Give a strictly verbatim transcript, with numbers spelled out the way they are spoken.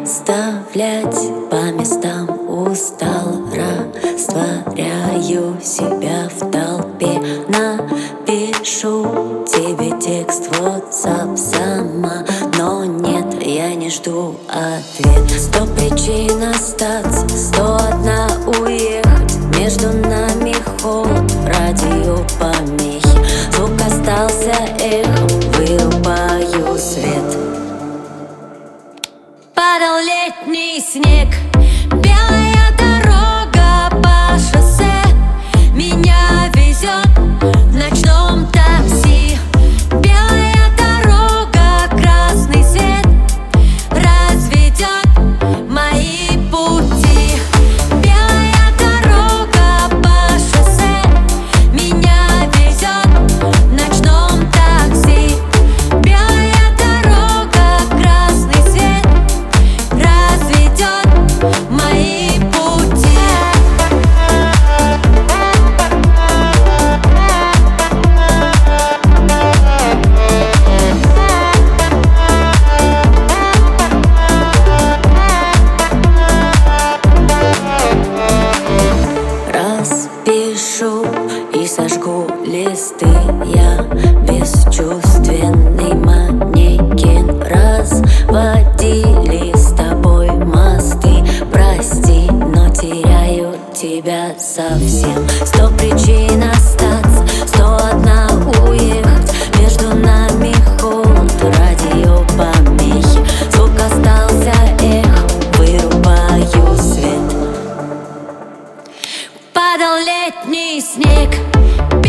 Расставлять по местам устал, растворяю себя в толпе. Напишу тебе текст в WhatsApp сама, но нет, я не жду ответ. Сто причин остаться, сто одна уехать. Между нами холод, радио помехи. Звук остался эхом, вырубаю свет. Падал летний снег, белая дорога по шоссе. Меня везет в ночном такси. Белая дорога, красный свет разведет мои пути. Белая дорога по шоссе. Меня везет в ночном такси. Белая дорога, красный свет разведет мои пути. Распишу и сожгу листы. Я бесчувственный манекен. Разводили с тобой мосты. Прости, но теряю тебя совсем. Сто причин остаться, сто одна уехать. Между нами холод, радио помехи. Звук остался эхом, вырубаю свет. Падал летний снег,